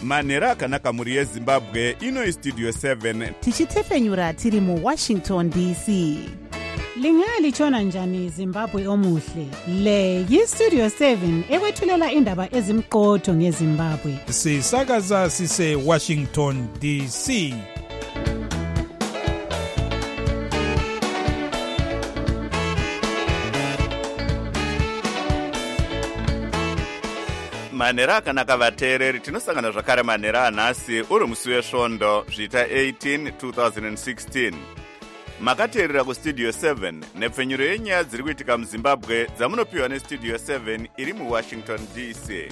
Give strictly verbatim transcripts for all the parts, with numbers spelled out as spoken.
manhero akanaka mhuri yezimbabwe. Ino Studio seven tichitefenyura tiri muWashington D C. Lingalitshona njani Zimbabwe omuhle? Le yiStudio seven ekwethulela indaba ezimqotho ngeZimbabwe. Sisakaza sise Washington D C. manhero akanaka vateereri, tinosangana zvakare manhero anhasi uri musi wesvondo zvita eighteen twenty sixteen. Makateerera kuStudio seven nepfenyuro yenyaya dziri kuitika muZimbabwe dzamunopiwa neStudio seven iri muWashington D C.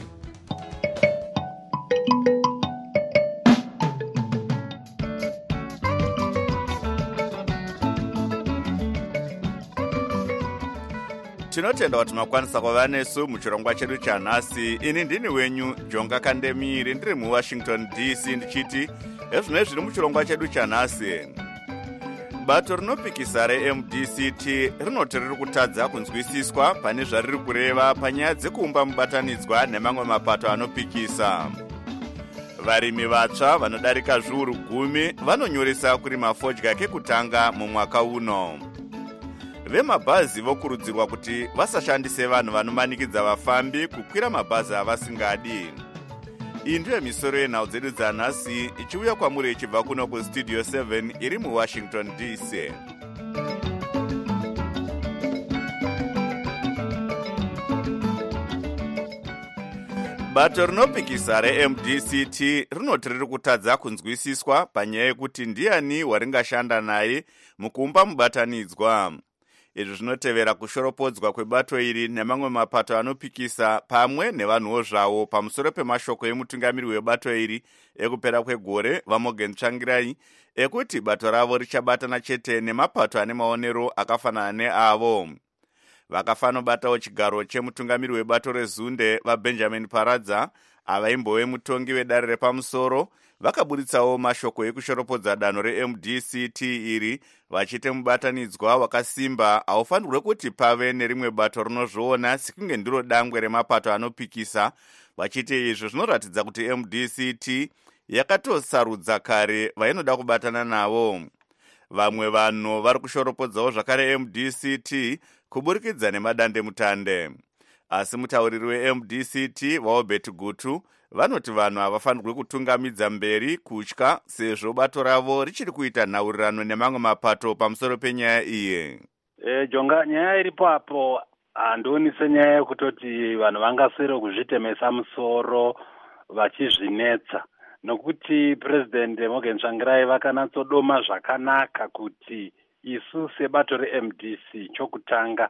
Tinotenda kuti makwanisa kuva nesu muchirongwa chedu chanhasi. Ini ndini wenyu Jonga Kandemiri, ndiri muWashington D C ndichiti ezvino zviri muchirongwa chedu chanhasi. Bato rinopikisa reM D C T rinoti riri kutadza kunzwisiswa pane zvariri kureva panyaya dzekuumba mubatanidzwa nemamwe mapato anopikisa. Varimi vatsva vanodarika zviuru gumi vanonyoresa kurima fodya kekutanga mumwaka uno. Vemabhazi vokurudzirwa kuti vasashandise vanhu vanomanikidza vafambi kukwira mabhazi avasingadi. Iyi ndiyo misoro yenhau dzedu dzanhasi ichiuya kwamuri ichibva kuno kuStudio seven iri muWashington D C. Bato rinopikisa reM D C T rinoti riri kutadza kunzwisiswa panyaya yekuti ndiani waringashanda naye mukuumba mubatanidzwa. Izvi zvinotevera kushoropodzwa kwebato iri nemamwe mapato anopikisa pamwe nevanhuwo zvavo pamusoro pemashoko emutungamiri webato iri ekupera kwegore vaMorgan Tsvangirai ekuti bato ravo richabatana chete nemapato ane maonero akafanana neavo. Vakafanobatawo chigaro chemutungamiri webato rezunde vaBenjamin Paradza avaimbove mutongi wedare repamusoro vakaburitsawo mashoko ekushoropodza danho reM D C T iri vachite mubatanidzwa wakasimba haufanirwe kuti pave nerimwe bato rinozviona sekunge ndiro dangwe remapato anopikisa. Vachite izvo zvinoratidza kuti M D C T yakatosarudza kare vainoda kubatana navo. Vamwe vanhu vari kushoropodzawo zvakare M D C T kuburikidza nemadandemutande. Asi mutauriri weM D C T vaObert Gutu vanoti vanhu havafanirwe kutungamidza mberi kutya sezvo bato ravo richiri kuita nhaurirano nemamwe mapato pamusoro penyaya iyi. E, Jonga, nyaya iripo apo handioni senyaya yekutoti vanhu vangaswere kuzvitemesa musoro vachizvinetsa, nokuti President Morgan Tsvangirai vakanatsodoma zvakanaka kuti isu sebato reM D C chokutanga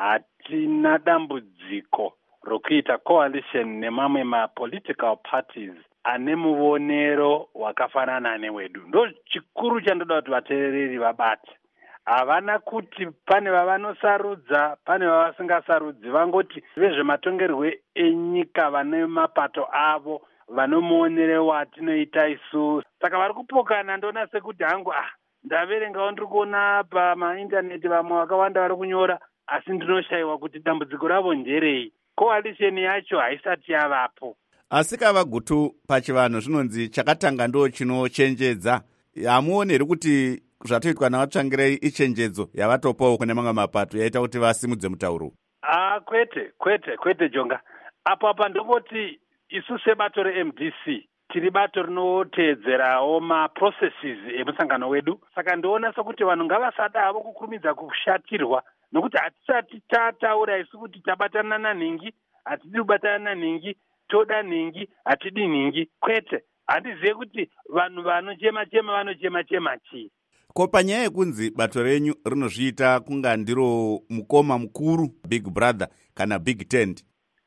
hatina dambudziko rokuita coalition nemamwe ma-political parties ane muonero wakafanana newedu. Ndo chikuru chandoda kuti vateereri vabate. Havana kuti pane vavanosarudza, pane vavasingasarudzi, vangoti vezvematongerwo enyika vane mapato avo vanomuonero watinoita isu. Saka vari kupokana. Ndona sekuti hangu ah ndaverengawo ndiri kuona pamaindaneti vamwe vakawanda vari kunyora, asi ndinoshayiwa kuti dambudziko ravo nderei. Coalition yacho haisati yavapo. Asi kava Gutu pachivanhu zvinonzi chakatanga ndo chinochenjedza. Hamuoneri kuti zvatoitwa navaTsvangirai ichenjedzo yavatopawo kune mamwe mapato yaita kuti vasimudze mutauro? Ah, kwete, kwete, kwete Jonga. Apo apa ndongoti isu sebato reM D C tiri bato rinoteedzerawo maprocesses emusangano wedu. Saka ndoona sokuti vanhu ngavasadavo kukurumidza kushatirwa, nokuti hatisati tataura isu kuti tabatana nanhingi, hatidi kubatana nanhingi, toda nhingi, hatidi nhingi. Kwete, handizive kuti vanhu vanochema-chema vanochema-chema chii. Ko panyaya yekunzi bato renyu rinozviita kunga ndiro mukoma mukuru, Big Brother kana Big Tent.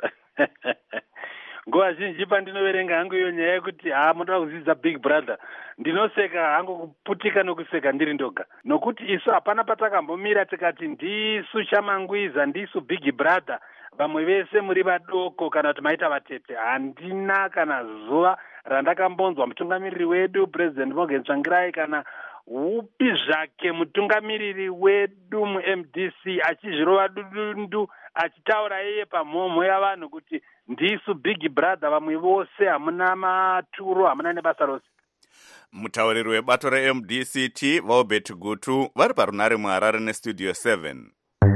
Nguva zhinji pandinoverenga hangu iyo nyaya yekuti haa munoda kudzidza Big Brother, ndinoseka hangu kuputika nokuseka ndiri ndoga. Nokuti isu hapana patakambomira tikati ndisu Shamangwiza, ndisu Big Brother, vamwe vese muri vadoko kana kuti maita vatete. Handina kana zuva randakambonzwa mutungamiriri wedu President Morgan Tsvangirai kana upi zvake mutungamiriri wedu muM D C achizvirova dudundu achitaura iye pamhomho yavanhu kuti ndisu big brother, vamwe vose hamuna maturo, hamuna nebasa rose. Mutauriri webato re-M D C T Vaubert Gutu vari parunare muHarare nestudio seven.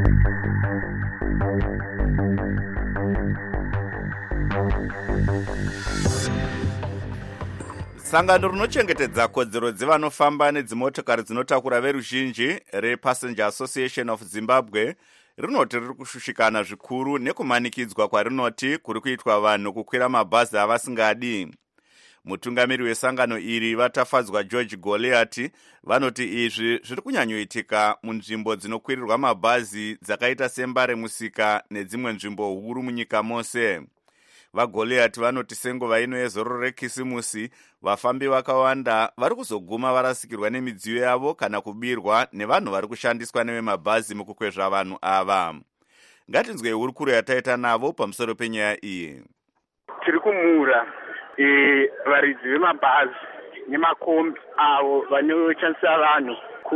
Sangano rinochengetedza kodzero dzevanofamba nedzimotokari dzinotakura veruzhinji rePassenger Association of Zimbabwe rinoti riri kushushikana zvikuru nekumanikidzwa kwarinoti kuri kuitwa vanhu kukwira mabhazi avasingadi. Mutungamiri wesangano iri vatafadzwa George Goliath vanoti izvi zviri kunyanyoitika munzvimbo dzinokwirirwa mabhazi dzakaita sembare musika nedzimwe nzvimbo huru munyika mose. VaGoliath vanoti senguva ino yezororo rekisimusi vafambi vakawanda vari kuzoguma varasikirwa nemidziyo yavo kana kubirwa nevanhu vari kushandiswa nevemabhazi mukukwezva vanhu ava. Ngatinzwei hurukuro yataita navo pamusoro penyaya iyi. Tiri kumura varidzi vemabhazi nemakombi avo vanoshandisa vanhu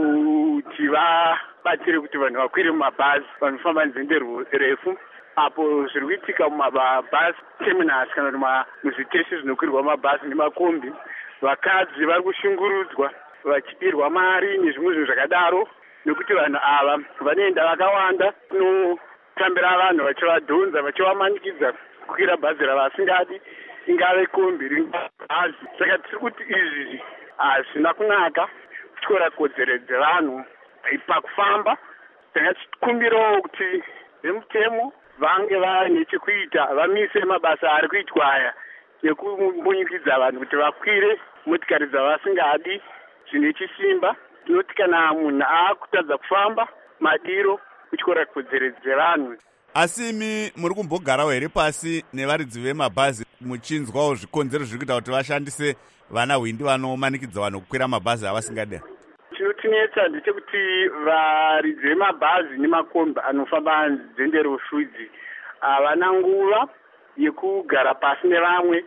kuti vabatsire kuti vanhu vakwire mumabhazi vanofamba nzendo refu. Apo zviri kuitika mumabhazi terminals kana kuti muzviteshi zvinokwirwa mabhazi nemakombi, vakadzi vari kushungurudzwa vachibirwa mari nezvimwe zvinhu zvakadaro, nekuti vanhu ava vanoenda vakawanda kunotambira vanhu vachivadhonza vachivamanikidza kukwira bhazi ravasingadi, ingave kombi ringave bhazi. Saka tiri kuti izvi hazvina kunaka kutyora kodzero dzevanhu pakufamba. Takachikumbirawo kuti vemutemo vange vaine chekuita, vamise mabasa ari kuitwa aya ekumbonyikidza vanhu kuti vakwire motikari dzavasingadi zvine chisimba. Tinoti kana munhu aakutadza kufamba madiro kutyora kodzero dzevanhu. Asi imi muri kumbogarawo here pasi nevaridzi vemabhazi muchinzwawo zvikonzero zviri kuita kuti vashandise vana hwindi vanomanikidza vanhu kukwira mabhazi avasingadi? Chinotinetsa ndechekuti varidzi vemabhazi nemakombi anofamba nzendo rufudzi havana nguva yekugara pasi nevamwe.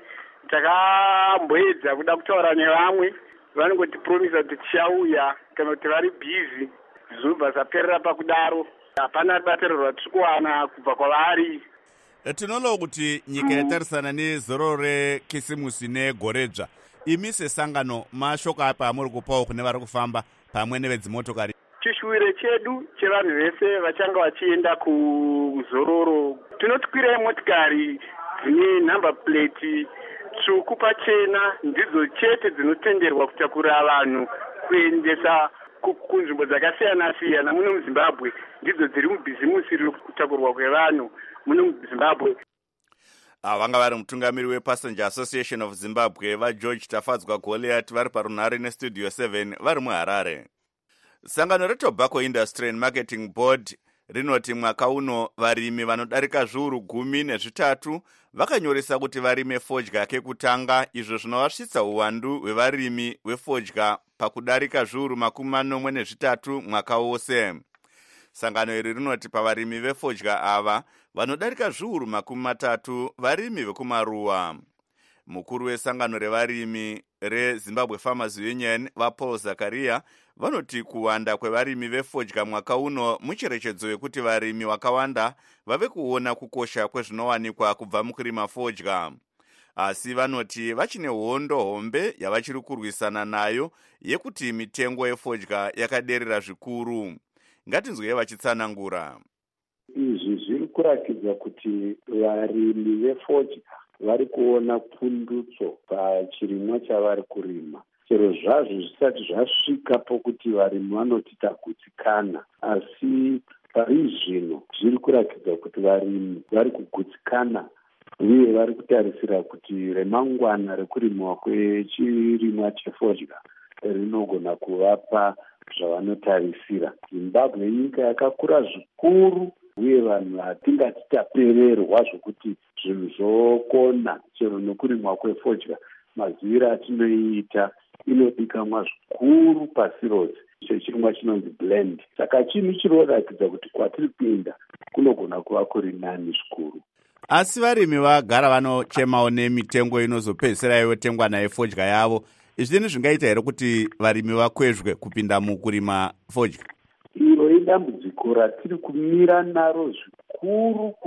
Takamboedza kuda kutaura nevamwe, vanongotipromisa kuti tichauya kana kuti vari bhizi, zvobva zvaperera pakudaro. Hapana batiriro ratiri kuwana kubva kwavari. Tinoona kuti nyika yatarisana nezororo rekisimusi negoredzva. Imi sesangano mashoko apa amuri kupawo kune vari kufamba pamwe nevedzimotokari? Chishuwiro chedu chevanhu vese vachanga vachienda kuzororo, tinotokwirai motikari dzine nhamba plate tsvuku pachena, ndidzo chete dzinotenderwa kutakura vanhu kuendesa kunzvimbo dzakasiyana siyana muno muZimbabwe. Ndidzo dziri mubhizimusi riri kutakurwa kwevanhu muno muZimbabwe. Vanga vari mutungamiri wePassenger Association of Zimbabwe vaGeorge Tafadzwa Goliath vari parunare nestudio seven vari muHarare. Sangano reTobacco Industry and Marketing Board rinoti mwaka uno varimi vanodarika zviuru gumi nezvitatu vakanyoresa kuti varime fodya kekutanga, izvo zvinovasvitsa uwandu hwevarimi vefodya pakudarika zviuru makumi manomwe nezvitatu mwaka wose. Sangano iri rinoti pavarimi vefodya ava vanodarika zviuru makumi matatu varimi vekumaruwa. Mukuru wesangano revarimi reZimbabwe Farmers Union vaPaul Zakaria vanoti kuwanda kwevarimi vefodya mwaka uno mucherechedzo wekuti varimi vakawanda vave kuona kukosha kwezvinowanikwa kubva mukurima fodya. Asi vanoti vachine hondo hombe yavachiri kurwisana nayo yekuti mitengo yefodya yakaderera zvikuru. Ngatinzwei vachitsanangura. Izvi zviri kuratidza kuti varimi vefodya vari kuona pundutso pachirimwa chavari kurima. Chero zvazvo zvisati zvasvika pokuti varimi vanoti tagutsikana, asi pari zvino zviri kuratidza kuti varimi vari kugutsikana uye vari kutarisira kuti remangwana rekurimiwa kwechirimwa chefodya rinogona kuvapa zvavanotarisira. Zimbabwe nyika yakakura zvikuru uye vanhu hatingati tapererwa zvokuti zvinhu zvokona chero nokurimwa kwefodya. Maziviro atinoiita inodikanwa zvikuru pasi rose. Icho chirimwa chinonzi blend. Saka chinhu chinoratidza kuti kwatiri kuenda kunogona kuva kuri nani zvikuru. Asi varimi vagara vanochemawo nemitengo inozopedzisira yotengwa nayo fodya yavo. Izvi zvingaita here kuti varimi vakwezvwe kupinda mukurima fodya? Iro idambudziko ratiri kumira naro zvikuru kuru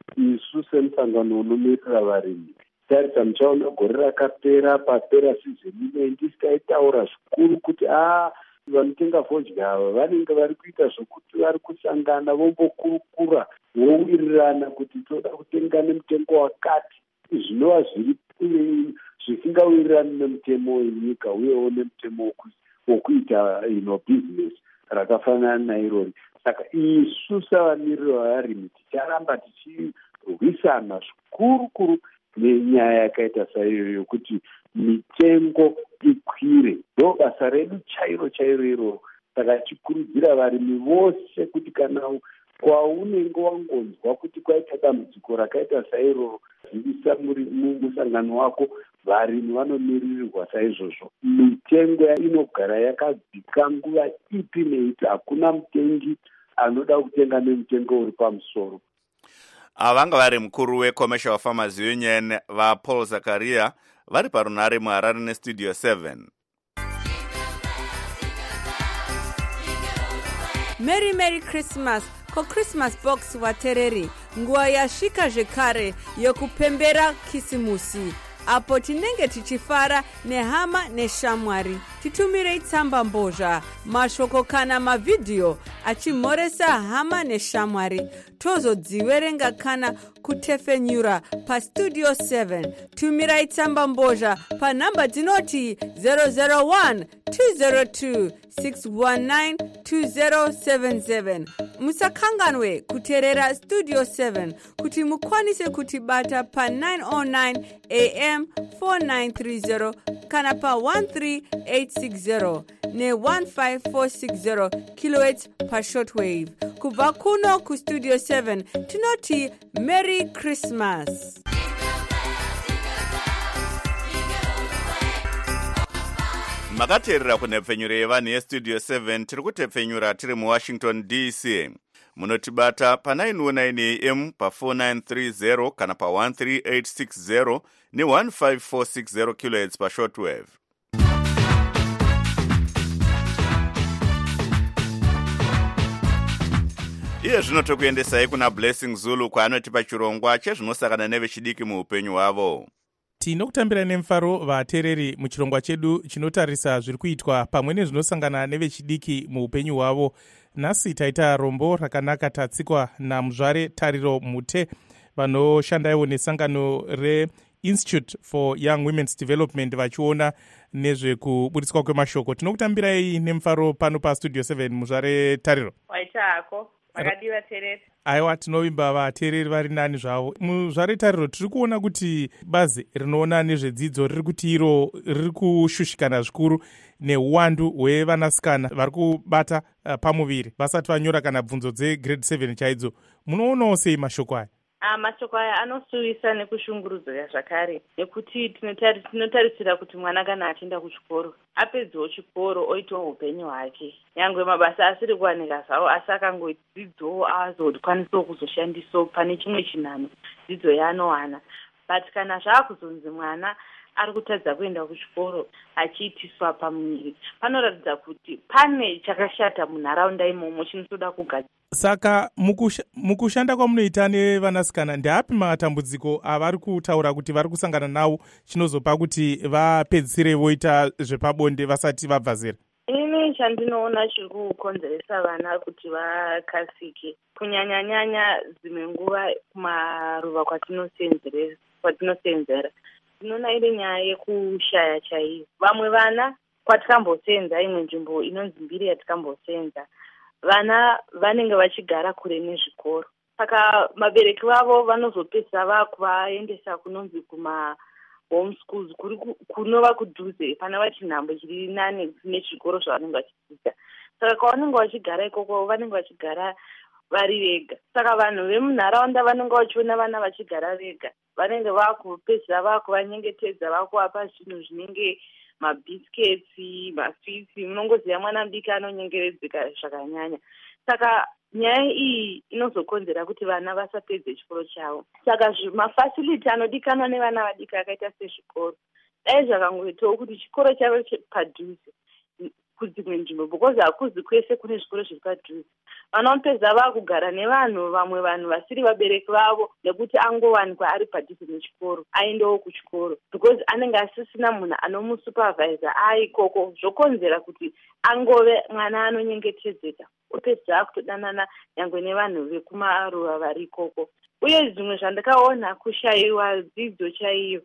isu semusangano unomirira varimi tarisa muchaona gore rakapera papera sizoni ino ndisitaitaura zvikuru kuti a vanotenga fodya ava vanenge vari kuita zvokuti vari kusangana vombokurukura vowirirana kuti toda kutenga nemutengo wakati zvinova zviri zvisingawirirani nemutemo wenyika uyewo nemutemo wokuita ino business rakafanana nairori. Saka isu savamiriri vavarimi ticharamba tichirwisana zvikurukuru nenyaya yakaita saiyo yokuti mitengo ikwire. Ndo basa redu chairo chairo iroro. Saka tichikurudzira varimi vose kuti kana kwaunenge wangonzwa kuti kwaita dambudziko rakaita sairoro, zivisa musangano wako. Varimi vanomirirwa saizvozvo. Mitengo inogara yakadzika nguva ipi neipi. Hakuna mutengi anoda kutenga nemutengo uri pamusoro. Avanga vari mukuru weCommercial Farmers Union vaPaul Zakaria vari parunare muHarare neStudio seven. Merry Merry Christmas ko Christmas box watereri nguva yasvika zvekare yokupembera kisimusi apo tinenge tichifara nehama neshamwari. Titumirei tsamba mbozha, mashoko kana mavidhiyo achimhoresa hama neshamwari. Tozodziverenga kana kutefenyura paStudio seven. Tumirai tsamba mbozha panhamba dzinoti zero zero one two zero two six one nine two zero seven seven. Musakanganwe kuteerera Studio seven kuti mukwanise kutibata pa nine oh nine A M four nine three zero kana pa one three eight six zero ne one five four six zero kilohertz pa shortwave. Kubva kuno ku Studio seven tinoti Merry Christmas. Makateerera kunhepfenyuro yevanhu yeStudio seven tiri kutepfenyura tiri muWashington D C. Munotibata pa nine oh nine A M pa four nine three zero kana pa one three eight six zero ne one five four six zero kilohertz pa shortwave. Iye zvino tokuendesai kuna Blessing Zulu kwaanotipa chirongwa chezvinosakana nevechidiki muupenyu hwavo. Tinokutambira nemufaro vateereri muchirongwa chedu chinotarisa zviri kuitwa pamwe nezvinosangana nevechidiki muupenyu hwavo. Nhasi taita rombo rakanaka tatsikwa naMuzvare Tariro Mute vanoshandaiwo nesangano reInstitute for Young Women's Development vachiona nezvekuburitswa kwemashoko. Tinokutambirai nemufaro pano paStudio seven. Muzvare Tariro. Waita hako vakadiwa teereri. Aiwa, tinovimba vateereri vari nani zvavo. Muzvare Tariro, tiri kuona kuti bazi rinoona nezvedzidzo riri kuti iro riri kushushikana zvikuru neuwandu hwevanasikana vari kubata uh, pamuviri vasati vanyora kana bvunzo dzegrade seven chaidzo. Munoonawo sei mashoko aya? Ah, mashoko aya anosuvisa nekushungurudzwa zvakare, nekuti tinotarisira kuti mwana kana achienda kuchikoro apedzawo chikoro oitawo upenyu hwake, nyangwe mabasa asiri kuwanika zvawo, asi akangodzidzawo azokwanisawo kuzoshandisawo pane chimwe chinhano dzidzo yaanowana. But kana zvaakuzonzi mwana ari kutadza kuenda kuchikoro achiitiswa pamuviri, panoratidza kuti pane chakashata munharaunda imomo chinotoda kugadzirwa. Saka mukusha, mukushanda kwamunoita nevanasikana ndeapi matambudziko avari kutaura kuti vari kusangana nawo chinozopa kuti vapedzisire voita zvepabonde vasati vabva zera? Ini chandinoona chiri kukonzeresa vana kuti vakasike kunyanya-nyanya dzimwe nguva kumaruva kwatinosenzera, tinoona iri nyaya yekushaya chaiyo. Vamwe vana kwatikambosenza, imwe nzvimbo inonzi mbiri yatikambosenza, vana vanenge vachigara kure nezvikoro, saka mabereki vavo vanozopesa vakuvaendesa kunonzi kuma home schools kunova kudhuze pana vachinhambo chiri nane nechikoro zvavanenge vachidzidza. Saka kwavanenge vachigara ikoko vanenge vachigara vari vega, saka vanhu vemunharaunda vanenge vachiona vana vachigara vega, vanenge vakupesa vakuvanyengetedza, vakuvapa zvinhu zvinenge mabhisiketsi, maswitsi. Munongoziva mwana mudiki anonyengeredzeka zvakanyanya. Saka nyaya iyi inozokonzera kuti vana vasapedze chikoro chavo. Saka mafasiliti anodikanwa nevana vadiki akaita sezvikoro, dai zvakangoitawo kuti chikoro chavo padhuze, kudzimwe nzvimbo because hakuzi kwese kune zvikoro zviri padhuze. Vana vapedza vakugara nevanhu vamwe vanhu vasiri vabereki vavo nekuti angowanikwa ari padhuze nechikoro aendewo kuchikoro because anenge asisina munhu anomusupervisa aikoko zvokonzera kuti angove mwana anonyengetedzeka opedza kutodanana nyangwe nevanhu vekumaruva vari ikoko. Uye zvimwe zvandakaona kushayiwa dzidzo chaiyo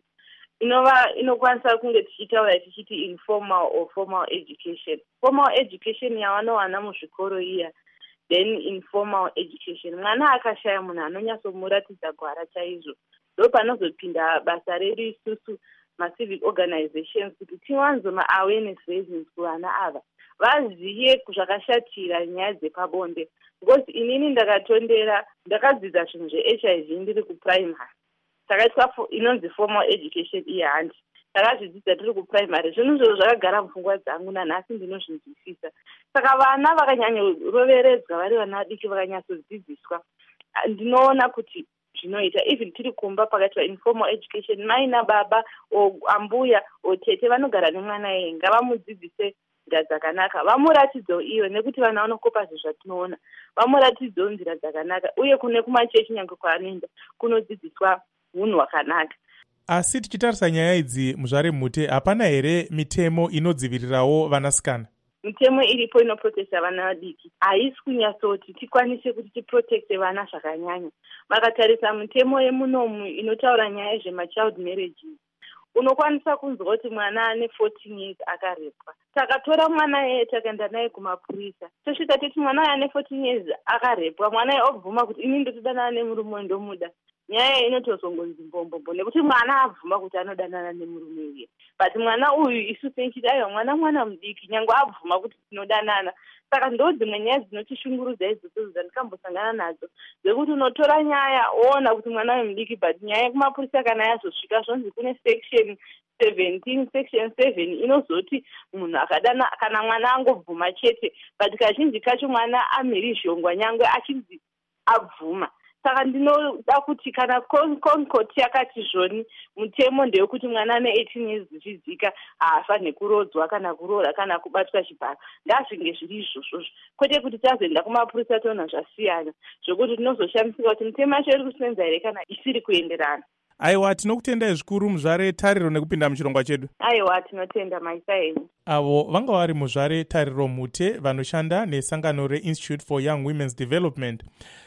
inova inokwanisa kunge tichitaura tichiti informal or formal education. Formal education yavanowana muzvikoro iya, then informal education mwana akashaya munhu anonyatsomuratidza gwara chaizvo ndo panozopinda basa redu isusu macivic organizations kuti tiwanze maawareness raising kuvana ava vaziye zvakashatira nyaya dzepabonde because inini ndakatondera ndakadzidza zvinhu zve-H I V ndiri kuprimary takaitwa inonzi formal education iya handi takazvidzidza tiri kuprimary zvinhu zviro zvakagara mupfungwa dzangu nanhasi ndinozvinzwisisa. Saka vana vakanyanyoroveredzwa vari vana vadiki vakanyatsodzidziswa ndinoona kuti zvinoita even tiri kumba pakati informal education mai nababa o ambuya o tete vanogara nemwana yeye ngavamudzidzise nzira dzakanaka vamuratidzewo iyo nekuti vana vanokopa zvezvatinoona vamuratidzewo nzira dzakanaka uye kune kumachechi nyange kwaanoenda kunodzidziswa unhu hwakanaka. Asi tichitarisa nyaya idzi muzvare mhute hapana here mitemo inodzivirirawo vanasikana? Mitemo iripo inoprotecta vana vadiki haisi kunyatsoti tikwanise kuti tiprotecte vana zvakanyanya. Vakatarisa mitemo yemunomu inotaura nyaya yezvemachild marriages unokwanisa kunzwa kuti mwana ane fourteen years akarepwa takatora mwana yeye takaenda naye kumapurisa tosvika titi mwana ane fourteen years akarepwa mwana yeye obvuma kuti ini ndotodanana nemurume ndomuda nyaya inotozongonzi mbombombo nekuti mwana abvuma kuti anodanana nemurume uye but mwana uyu isu senchiti aiwa mwana mwana mudiki nyangwe abvuma kuti tinodanana. Saka ndo dzimwe nyaya dzinotishungurudza idzodzo dzandikambosangana nadzo dzekuti unotora nyaya woona kuti mwana wemudiki but nyaya yekumapurisa kana yazosvika zvonzi kune section seventeen section seven inozoti munhu akadana kana mwana angobvuma chete but kazhinji kacho mwana amhirizhongwa nyangwe achinzi abvuma. Saka ndinoda kuti kana concort yakati zvoni mutemo ndeyekuti mwana ane eighteen years zvichizika haafanhe kurodzwa kana kuroora kana kubatwa chibharo ngazvinge zviri izvozvozvo kwete kuti tazoenda kumapurisa toona zvasiyana zvokuti tinozoshamisika kuti mitemo yacho iri kusenza here kana isiri kuenderana. Aiwa, tinokutendai zvikuru muzvare tariro nekupinda muchirongwa chedu. Aiwa, tinotenda maisa henyu. Avo vanga vari muzvare tariro mhute vanoshanda nesangano reInstitute for Young Women's Development.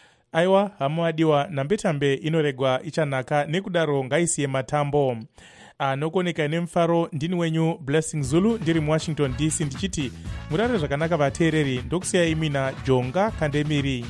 Aiwa, hama wadiwa nambetambe inoregwa ichanaka nekudaro ngaisiye matambo. Anokoneka nemufaro ndini wenyu Blessing Zulu ndiri muWashington D C ndichiti murare zvakanaka vateereri ndokusiya imi naJonga Kandemiri.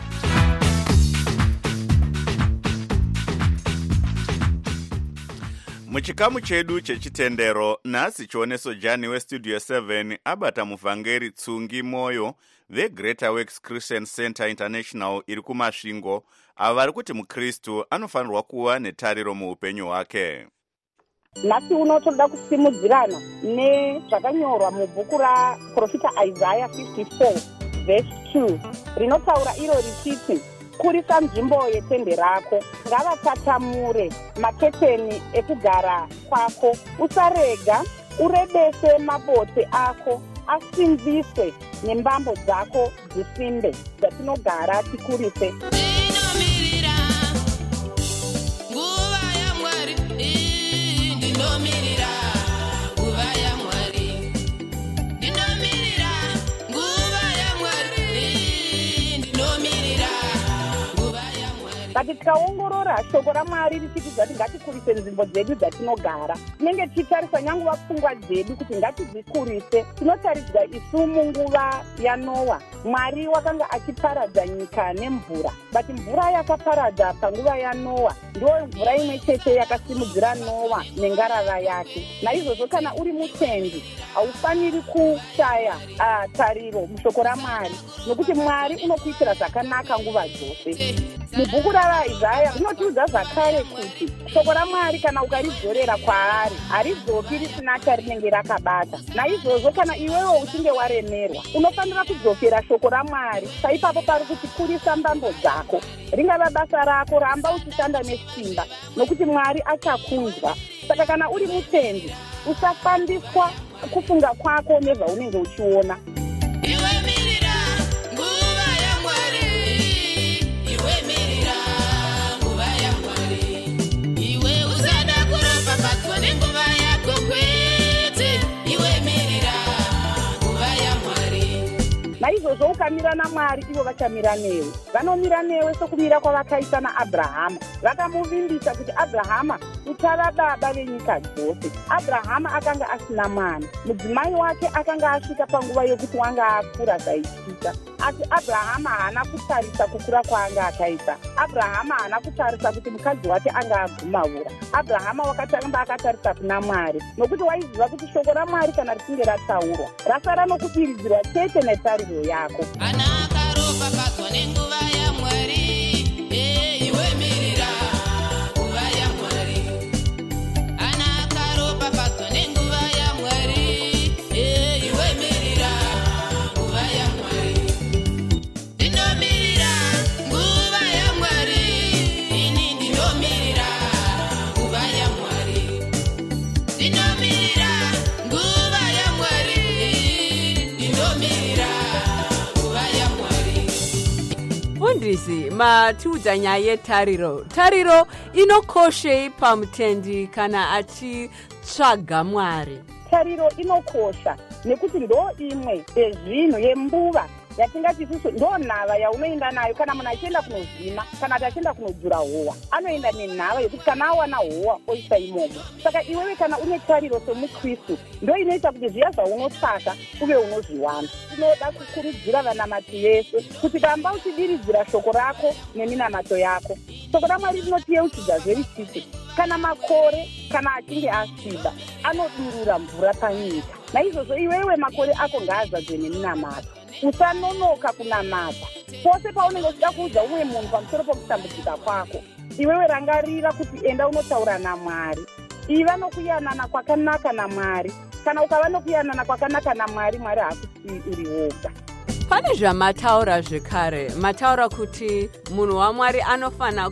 Muchikamu chedu chechitendero nhasi chioneso Jani weStudio seven abata muvhangeri Tsungi Moyo veGreater Works Christian Center International iri kumasvingo ava vari kuti mukristu anofanirwa kuva netariro muupenyu hwake. Nhasi uno toda kusimudzirana nezvakanyorwa mubhuku raprofita Isaiah fifty-four verse two rinotaura iro richiti kurisa nzvimbo yetende rako ngavatatamure maketeni ekugara kwako usarega urebese mabote ako asimbiswe nembambo dzako dzisimbe dzatinogara tikurise. Kati tikaongorora shoko raMwari richiti kuti ngatikurise nzvimbo dzedu dzatinogara tinenge tichitarisa nyanguva pfungwa dzedu kuti ngatidzikurise. Tinotaridzwa isu munguva yaNoa Mwari wakanga achiparadza nyika nemvura but mvura yakaparadza panguva yaNoa ndo mvura imwe chete yakasimudzira Noa nengarava yake. Naizvozvo kana uri mutendi haufaniri kushaya uh, tariro mushoko raMwari nokuti Mwari unokuitira zvakanaka nguva dzose. Mubhuku raIsaiah rinotiudza zvakare kuti shoko raMwari kana ukaridzorera kwaari haridzoki risina charinenge rakabata. Naizvozvo kana iwewo uchinge waremerwa unofanira kudzokera shoko raMwari paipapo pari kuti kurisa mbambo dzako ringava basa rako ramba uchishanda nesimba nokuti Mwari achakunzwa. Saka kana uri mutendi usafambiswa kufunga kwako nezvaunenge uchiona. Iwe mirira nguva yaMwari, iwe mirira nguva yaMwari, iwe usada kuropafadzwa nenguva yako kwete, iwe mirira nguva yaMwari. Naizvozvo ukamira naMwari, ivo vachamira newe. Vanomira newe sokumira kwavakaita naAbhurahama. Vakamuvimbisa kuti Abhurahama uchava baba venyika dzose. Abhurahama akanga asina mwana, mudzimai wake akanga asvika panguva yokuti wanga akura zvaitika. Asi Abhurahama haana kutarisa kukura kwaanga akaita. Abhurahama haana kutarisa kuti mukadzi wake anga agumavura. Abhurahama wakatanga akatarisa kuna Mwari, nokuti waiziva kuti shoko raMwari kana richinge rataurwa rasara nokudiridzirwa chete netariro yako. Ana akaropafadzwa nenguva yaMwari, eh, iwe mirira nguva yaMwari. Ana akaropafadzwa nenguva yaMwari, eh, iwe mirira nguva yaMwari. Ndinomirira nguva yaMwari, ini ndinomirira nguva yaMwari. Ndinomirira nguva yaMwari, ndinomirira nguva yaMwari. Mufundisi, matiudza nyaya yetariro. Tariro inokoshei pamutendi kana achitsvaga Mwari? Tariro inokosha nekuti ndo imwe yezvinhu yembuva yatingati isusu ndo nhava yaunoenda nayo kana munhu achienda kunozvima kana kuti achienda kunodzura howa, anoenda nenhava yekuti kana awana howa oisa imomo. Saka iwewe kana une tariro somukristu, ndo inoita kuti zviya zvaunotsvaka uve unozviwana. Tinoda kukurudzira vanamati vese kuti kamba uchidiridzira shoko rako neminamato yako. Shoko raMwari rinotiyeuchidza zveritsitsi, kana makore kana achinge asviba anodurura mvura panyika. Naizvozvo iwewe makore ako ngaazadze neminamato. Usanonoka kunamata. Pose paunenge uchida kuudza umwe munhu pamusoro pokutambudzika kwako, iwewe rangarira kuti enda unotaura naMwari. Iva nokuyanana kwakanaka naMwari. Kana ukava nokuyanana kwakanaka naMwari, Mwari haakusiyi uri woga. Pane zvamataura zvekare, mataura kuti munhu waMwari anofana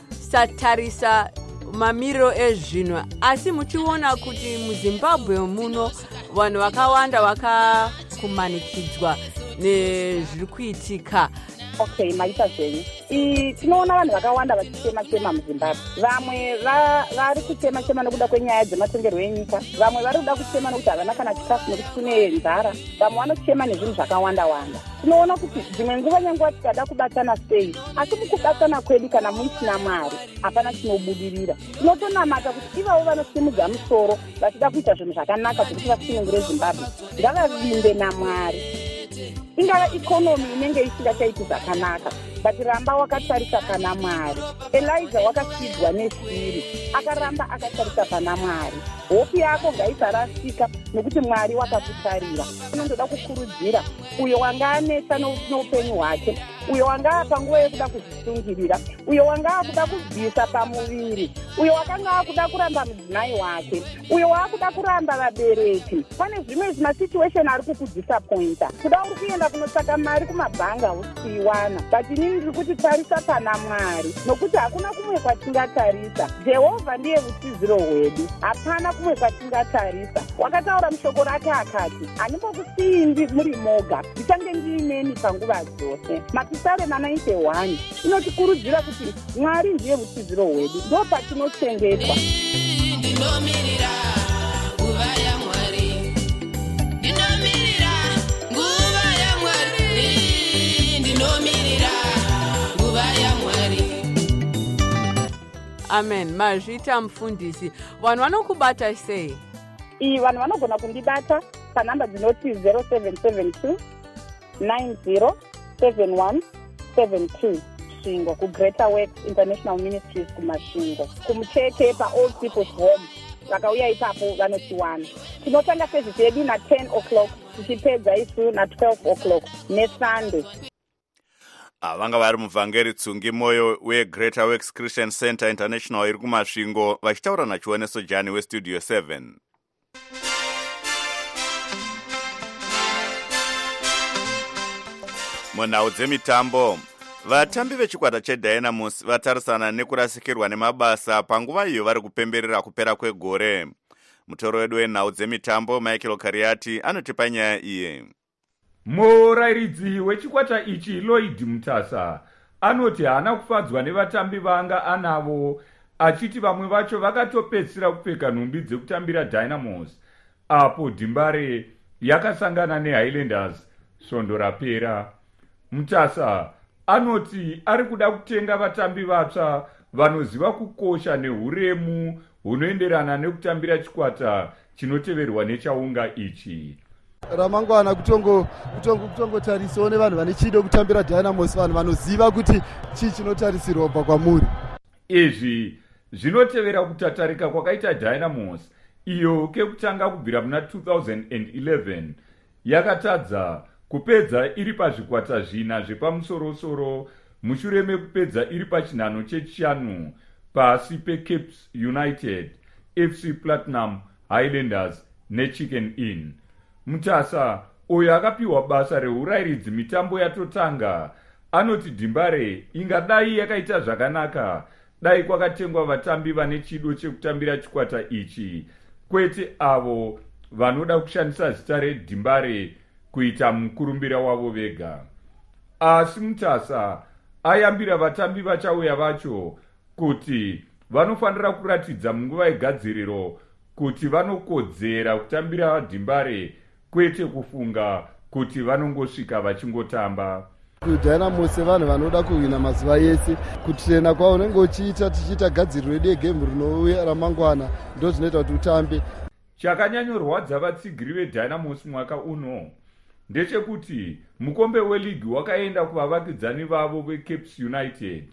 kusatarisa mamiriro ezvinhu, asi muchiona kuti muZimbabwe muno vanhu vakawanda vakakumanikidzwa nezviri kuitika. Okay, maita zvenyu. Tinoona vanhu vakawanda vachitema-tema muZimbabwe. Vamwe vari kutema-tema nokuda kwenyaya dzematongerwo enyika. Vamwe vari kuda kutema nokuti havana kana chikafu nokuti kune nzara. Vamwe vanotema nezvinhu zvakawanda-wanda. Tinoona kuti dzimwe nguva nyanguva tikada kubatana sei, asi mukubatana kwedu kana muisina Mwari hapana chinobudirira. Tinotonamata kuti ivavo vanosimudza musoro vachida kuita zvinhu zvakanaka zvokuti vasunungure Zimbabwe ngavavimbe naMwari. Ingava ikonomi inenge isingachaiti zvakanaka, but ramba wakatarisa pana Mwari. Elijah wakasidzwa neshiri, akaramba akatarisa pana Mwari. Hope yako ngaisarasika nokuti Mwari wakakutarira. Unondoda kukurudzira uyo wanga anetsa noupenyu hwake, uyo wanga panguva yekuda kuzvisungirira, uyo wanga akuda kubvisa pamuviri, uyo wakanga akuda kuramba mudzimai wake, uyo waakuda kuramba vabereki. Pane zvimwe zvimasituation ari kukudisappointa. Kuda uri kuenda kunotsvaka mari kumabhanga hausiiwana, but inini ndiri kuti tarisa pana Mwari, nokuti hakuna kumwe kwatingatarisa. Jehovha ndiye utiziro hwedu, hapana kumwe kwatingatarisa. Wakataura mushoko rake akati, handimbokusii muri moga, ndichange ndiinemi panguva dzose. Mapisarema naite hwani inotikurudzira kuti Mwari ndiye utiziro hwedu, ndo patinochengetwa. Ndinomirira nguva yaMwari, ndinomirira nguva yaMwari, ndinomirira nguva yaMwari. Amen. Mazvita mufundisi, vanhu vanokubata sei? Iyi vanhu vanogona kundibata panhamba dzinoti zero seven seven two nine zero seven one seven two Shingo, kuGreater Works International Ministries kuMashingo, kumucheke paOld People's Home vakauya ipapo vanotiwana. Tinotanga service yedu na ten o'clock tichipedza isu na twelve o'clock neSunday. Vanga vari muvhangeri Tsungi Moyo weGreater Works Christian Center International iri kuMasvingo vachitaura naChioneso Jani weStudio seven. Munhau dzemitambo, vatambi vechikwata cheDynamos vatarisana nekurasikirwa nemabasa panguva iyo vari kupemberera kupera kwegore. mutoro wedu wenhau dzemitambo Michael Kariati anotipa nyaya iye. Murairidzi wechikwata ichi Lloyd Mutasa anoti haana kufadzwa nevatambi vanga anavo, achiti vamwe vacho vakatopedzisira kupfeka nhumbi dzekutambira Dynamos apo Dimbare yakasangana neHighlanders svondo rapera. Mutasa anoti ari kuda kutenga vatambi vatsva vanoziva kukosha nehuremu hunoenderana nekutambira chikwata chinoteverwa nechaunga ichi. Ramangwana kutongo kutongo kutongo tariso nevanhu vane chido kutambira Dynamos, vanhu vanoziva kuti chii chinotarisirwa pa kwamuri. Izvi zvinotevera kutatarika kwakaita Dynamos iyo kekutanga kubvira muna two thousand eleven yakatadza kupedza iri pazvikwata zvina zvepamusorosoro mushure mekupedza iri pachinhano chechishanu pasi peCapes United, F C Platinum, Highlanders neChicken Inn. Mutasa uyo akapiwa basa reurairidzi mitambo yatotanga anoti Dimbare ingadai yakaita zvakanaka dai kwakatengwa vatambi vane chido chekutambira chikwata ichi, kwete avo vanoda kushandisa zita reDimbare kuita mukurumbira wavo vega. Asi Mutasa ayambira vatambi vachauya vacho kuti vanofanira kuratidza munguva yegadziriro kuti vanokodzera kutambira Dimbare, kwete kufunga kuti vanongosvika vachingotamba. Dynamos vanhu vanoda kuhwina mazuva yese, kutrena kwavo unenge uchiita tichiita gadziriro yedu yegemu rinouya ramangwana ndo zvinoita kuti utambe. Chakanyanyorwadza vatsigiri veDynamos mwaka uno ndechekuti mukombe weligi wakaenda kuvavakidzani vavo veCapes United,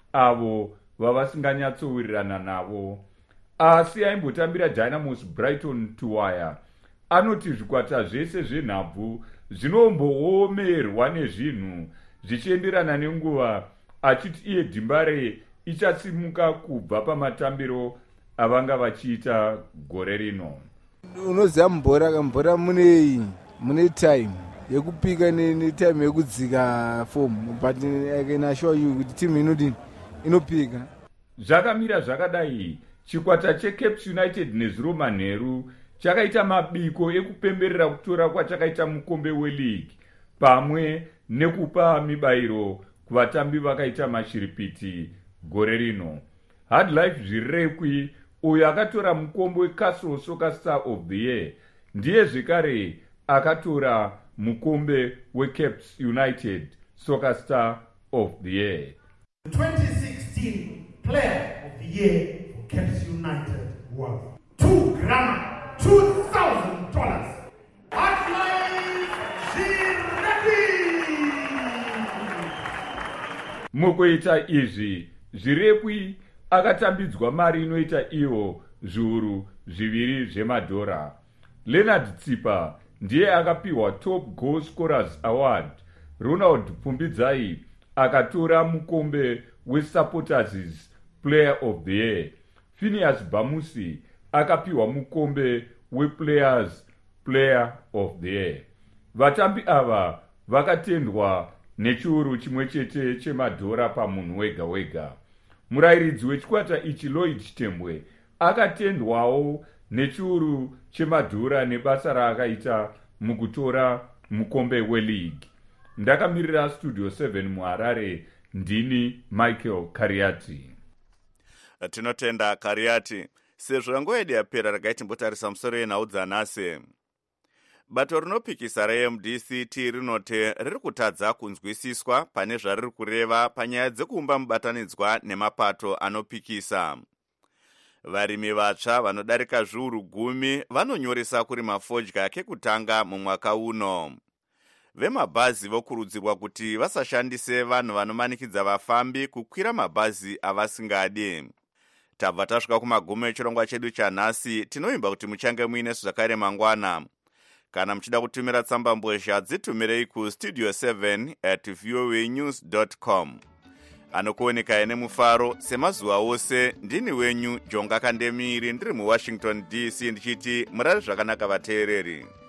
avo vavasinganyatsowirirana navo. Asi aimbotambira Dynamos Brighton Tuwaya anoti zvikwata zvese zvenhabvu zvinombowomerwa nezvinhu zvichienderana nenguva, achiti iye Dimbare ichasimuka kubva pamatambiro avanga vachiita gore rino. Unoziva mbora mbora mune mune time yekupika netime yekudzika form, but I can assure you kuti team inodini inopika. Zvakamira zvakadai, chikwata cheCapes United nezuro manheru chakaita mabiko ekupemberera kutora kwachakaita mukombe weligi pamwe nekupa mibayiro kuvatambi vakaita mashiripiti gore rino. Hard Life Zvirekwi uyo akatora mukombe weCastle Soccer Star of the Year ndiye zvekare akatora mukombe weCapes United Soccer Star of the Year. The twenty sixteen Player of the Year for Capes United was two grand two thousand dollars. Hard Life Zvirekwi. Mukuita izvi, Zvirekwi akatambidzwa mari inoita iwo zviuru zviviri zvemadhora. Leonard Tsipa ndiye akapiwa Top Goal Scorers Award. Ronald Pumbidzai akatora mukombe weSupporters Player of the Year. Phineas Bamusi akapiwa mukombe wePlayers Player of the Year. Vatambi ava vakatendwa nechiuru chimwe chete chemadhora pamunhu wega wega. Murairidzi wechikwata ichi Lloyd Chitembwe akatendwawo nechiuru chemadhora nebasa raakaita mukutora mukombe weligi. Ndakamirira Studio seven muHarare, ndini Michael Kariati. Tinotenda Kariati. Sezvo ranguva yedu yapera regai timbotarisa musoro yenhau dzanhasi. Bato rinopikisa reM D C T rinoti riri kutadza kunzwisiswa pane zvariri kureva panyaya dzekuumba mubatanidzwa nemapato anopikisa. Varimi vatsva vanodarika zviuru gumi vanonyoresa kurima fodya kekutanga mumwaka uno. Vemabhazi vokurudzirwa kuti vasashandise vanhu vanomanikidza vafambi kukwira mabhazi avasingadi. Tabva tasvika kumagumo echirongwa chedu chanhasi. Tinoimba kuti muchange muine zvakare mangwana. Kana muchida kutumira tsamba mbozha dzitumirei ku studio seven at voa news dot com. Anokuoneka ene mufaro semazuva ose. Ndini wenyu Jonga Kandemiri ndiri muWashington D C ndichiti murari zvakanaka vateereri.